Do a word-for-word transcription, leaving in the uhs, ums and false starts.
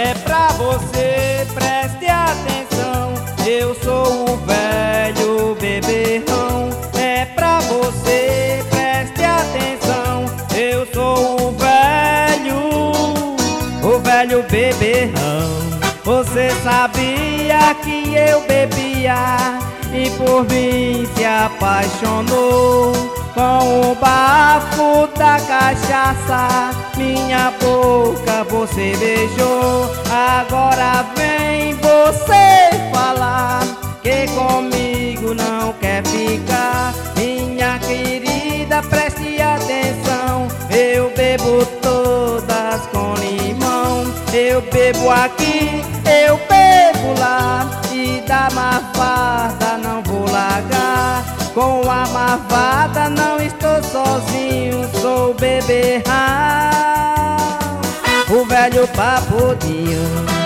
É pra você, preste atenção. Eu sou o velho beberrão. É pra você, preste atenção. Eu sou o velho, o velho beberrão. Você sabia que eu bebia e por mim se apaixonou? Com o bafo da cachaça minha boca você beijou. Agora vem você falar que comigo não quer ficar. Minha querida, preste atenção. Eu bebo todas com limão. Eu bebo aqui, eu bebo lá, e da marvada não vou largar. Com a marvada não estou sozinho, sou beberrão, o velho papudinho.